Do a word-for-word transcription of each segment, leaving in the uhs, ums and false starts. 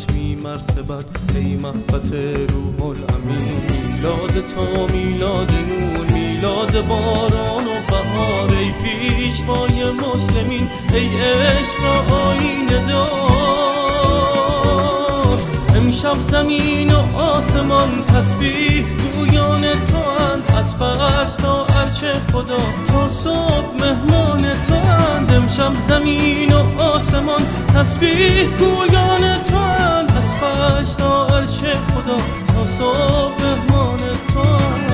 ختمی مرتبت ای محبت روح الامین. میلاد تو میلاد نور، میلاد باران و بهار، ای پیشوای مسلمین، ای عشق آیینه دار. امشب زمین و آسمان تسبیح گویان تو اند، از فرش تا عرش خدا تا صبح مهمان تو اند. امشب زمین و آسمان تسبیح گویان تو اند، از فرش تا عرش خدا تا صبح مهمان تو اند.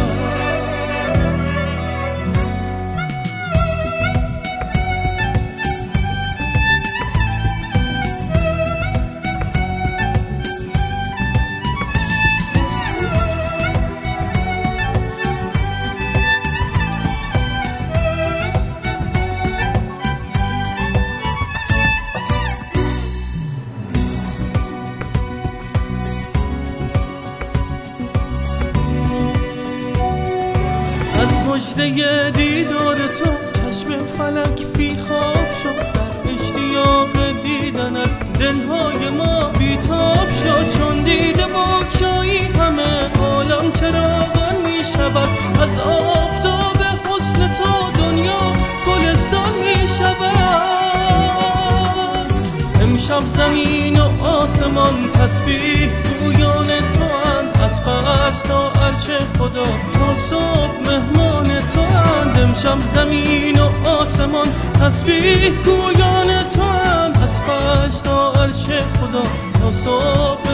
مژده دیدار تو چشم فلک بیخواب شد، در اشتیاق دیدنت دلهای ما بیتاب شد. چون دیده بگشایی همه عالم چراغان می شود، از آفتاب حسن تو دنیا گلستان می شود. امشب زمین و آسمان تسبیح گویان تو اند، از فرش تا عرش خدا تا صبح مهمان تو اند. امشب زمین و آسمان تسبیح گویان تو اند، از فرش تا عرش خدا تا صبح